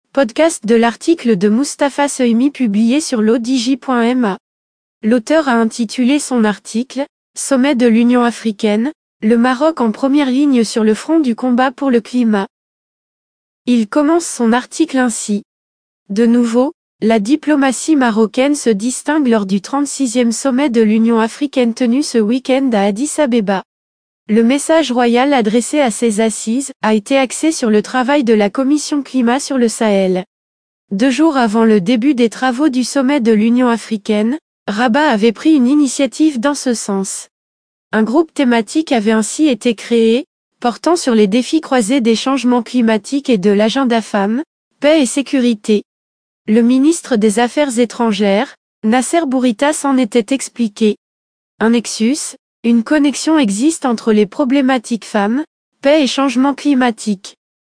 Podcast de l'article de Mustapha Sohimi publié sur l'odj.ma. L'auteur a intitulé son article « Sommet de l'Union africaine, le Maroc en première ligne sur le front du combat pour le climat ». Il commence son article ainsi. De nouveau, la diplomatie marocaine se distingue lors du 36e sommet de l'Union africaine tenu ce week-end à Addis-Abeba. Le message royal adressé à ces assises a été axé sur le travail de la Commission Climat sur le Sahel. 2 jours avant le début des travaux du sommet de l'Union africaine, Rabat avait pris une initiative dans ce sens. Un groupe thématique avait ainsi été créé, portant sur les défis croisés des changements climatiques et de l'agenda femmes, paix et sécurité. Le ministre des Affaires étrangères, Nasser Bourita s'en était expliqué. Un nexus, une connexion existe entre les problématiques femmes, paix et changement climatique.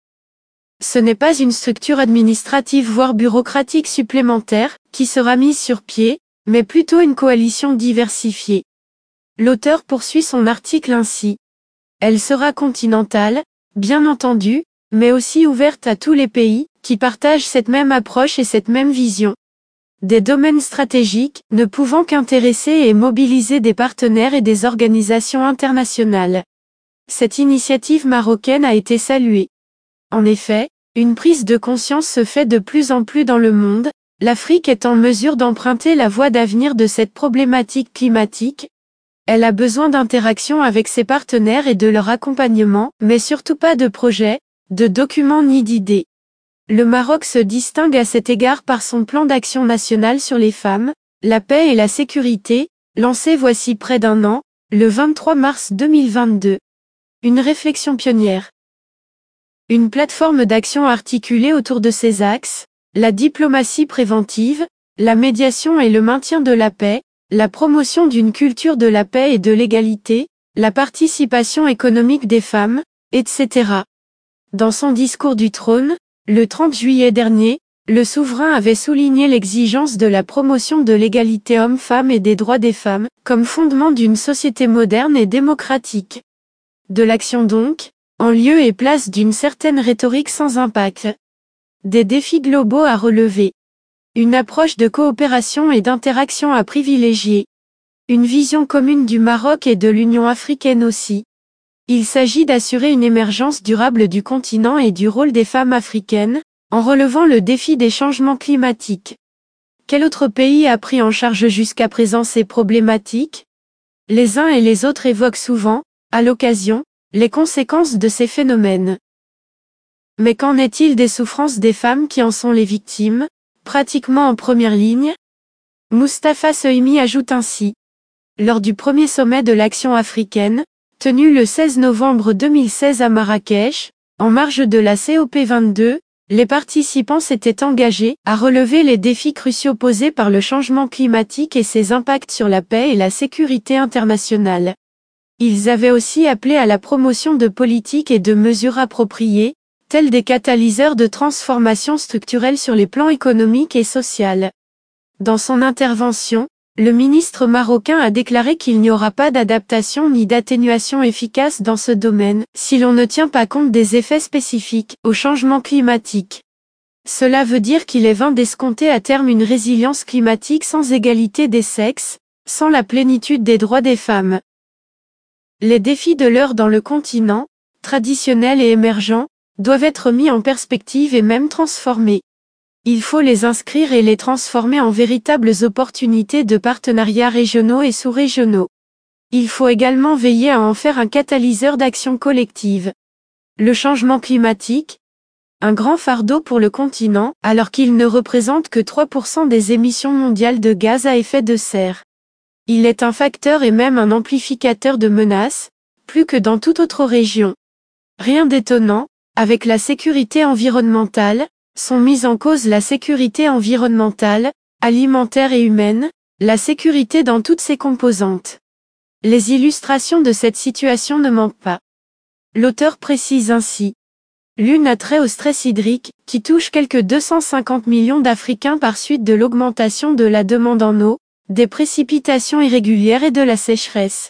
Ce n'est pas une structure administrative voire bureaucratique supplémentaire, qui sera mise sur pied, mais plutôt une coalition diversifiée. L'auteur poursuit son article ainsi. Elle sera continentale, bien entendu, mais aussi ouverte à tous les pays, qui partagent cette même approche et cette même vision. Des domaines stratégiques, ne pouvant qu'intéresser et mobiliser des partenaires et des organisations internationales. Cette initiative marocaine a été saluée. En effet, une prise de conscience se fait de plus en plus dans le monde, l'Afrique est en mesure d'emprunter la voie d'avenir de cette problématique climatique. Elle a besoin d'interaction avec ses partenaires et de leur accompagnement, mais surtout pas de projets, de documents ni d'idées. Le Maroc se distingue à cet égard par son plan d'action national sur les femmes, la paix et la sécurité, lancé voici près d'un an, le 23 mars 2022. Une réflexion pionnière. Une plateforme d'action articulée autour de ces axes, la diplomatie préventive, la médiation et le maintien de la paix, la promotion d'une culture de la paix et de l'égalité, la participation économique des femmes, etc. Dans son discours du trône, le 30 juillet dernier, le souverain avait souligné l'exigence de la promotion de l'égalité homme-femme et des droits des femmes, comme fondement d'une société moderne et démocratique. De l'action donc, en lieu et place d'une certaine rhétorique sans impact. Des défis globaux à relever. Une approche de coopération et d'interaction à privilégier. Une vision commune du Maroc et de l'Union africaine aussi. Il s'agit d'assurer une émergence durable du continent et du rôle des femmes africaines, en relevant le défi des changements climatiques. Quel autre pays a pris en charge jusqu'à présent ces problématiques? Les uns et les autres évoquent souvent, à l'occasion, les conséquences de ces phénomènes. Mais qu'en est-il des souffrances des femmes qui en sont les victimes, pratiquement en première ligne? Mustapha Sohimi ajoute ainsi. Lors du premier sommet de l'Action africaine, tenu le 16 novembre 2016 à Marrakech, en marge de la COP22, les participants s'étaient engagés à relever les défis cruciaux posés par le changement climatique et ses impacts sur la paix et la sécurité internationale. Ils avaient aussi appelé à la promotion de politiques et de mesures appropriées, tels des catalyseurs de transformation structurelle sur les plans économiques et social. Dans son intervention, le ministre marocain a déclaré qu'il n'y aura pas d'adaptation ni d'atténuation efficace dans ce domaine, si l'on ne tient pas compte des effets spécifiques au changement climatique. Cela veut dire qu'il est vain d'escompter à terme une résilience climatique sans égalité des sexes, sans la plénitude des droits des femmes. Les défis de l'heure dans le continent, traditionnels et émergents, doivent être mis en perspective et même transformés. Il faut les inscrire et les transformer en véritables opportunités de partenariats régionaux et sous-régionaux. Il faut également veiller à en faire un catalyseur d'action collective. Le changement climatique, un grand fardeau pour le continent, alors qu'il ne représente que 3% des émissions mondiales de gaz à effet de serre. Il est un facteur et même un amplificateur de menaces, plus que dans toute autre région. Rien d'étonnant, avec la sécurité environnementale, sont mises en cause la sécurité environnementale, alimentaire et humaine, la sécurité dans toutes ses composantes. Les illustrations de cette situation ne manquent pas. L'auteur précise ainsi. L'une a trait au stress hydrique, qui touche quelques 250 millions d'Africains par suite de l'augmentation de la demande en eau, des précipitations irrégulières et de la sécheresse.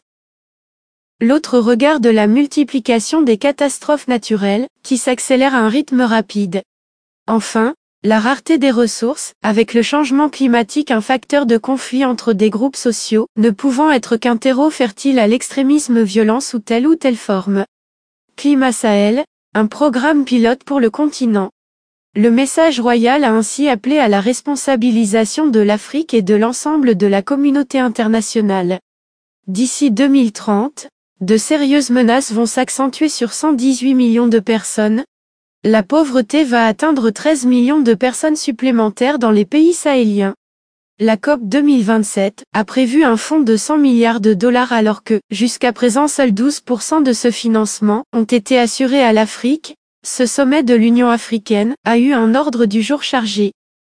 L'autre regarde la multiplication des catastrophes naturelles, qui s'accélèrent à un rythme rapide. Enfin, La rareté des ressources, avec le changement climatique un facteur de conflit entre des groupes sociaux, ne pouvant être qu'un terreau fertile à l'extrémisme violent sous telle ou telle forme. Climat Sahel, un programme pilote pour le continent. Le message royal a ainsi appelé à la responsabilisation de l'Afrique et de l'ensemble de la communauté internationale. D'ici 2030, de sérieuses menaces vont s'accentuer sur 118 millions de personnes. La pauvreté va atteindre 13 millions de personnes supplémentaires dans les pays sahéliens. La COP 2027 a prévu un fonds de 100 milliards de dollars alors que, jusqu'à présent seuls 12% de ce financement ont été assurés à l'Afrique. Ce sommet de l'Union africaine a eu un ordre du jour chargé.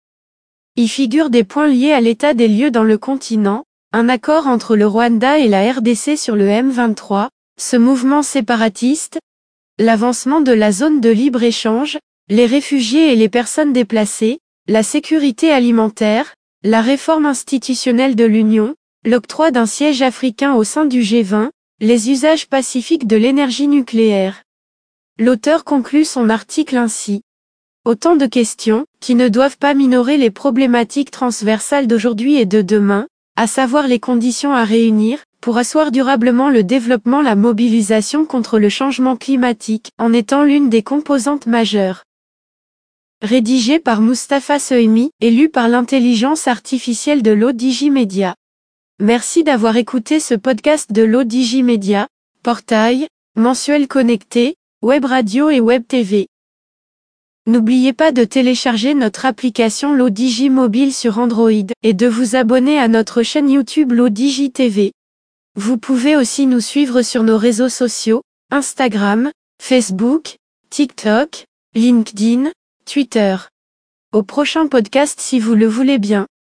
Y figurent des points liés à l'état des lieux dans le continent, un accord entre le Rwanda et la RDC sur le M23, ce mouvement séparatiste, l'avancement de la zone de libre-échange, les réfugiés et les personnes déplacées, la sécurité alimentaire, la réforme institutionnelle de l'Union, l'octroi d'un siège africain au sein du G20, les usages pacifiques de l'énergie nucléaire. L'auteur conclut son article ainsi. Autant de questions, qui ne doivent pas minorer les problématiques transversales d'aujourd'hui et de demain, à savoir les conditions à réunir, pour asseoir durablement le développement, la mobilisation contre le changement climatique, en étant l'une des composantes majeures. Rédigé par Mustapha Sohimi, et lu par l'intelligence artificielle de l'ODJ Media. Merci d'avoir écouté ce podcast de l'ODJ Media, portail, mensuel connecté, web radio et web TV. N'oubliez pas de télécharger notre application l'ODJ mobile sur Android, et de vous abonner à notre chaîne YouTube l'ODJ TV. Vous pouvez aussi nous suivre sur nos réseaux sociaux, Instagram, Facebook, TikTok, LinkedIn, Twitter. Au prochain podcast si vous le voulez bien.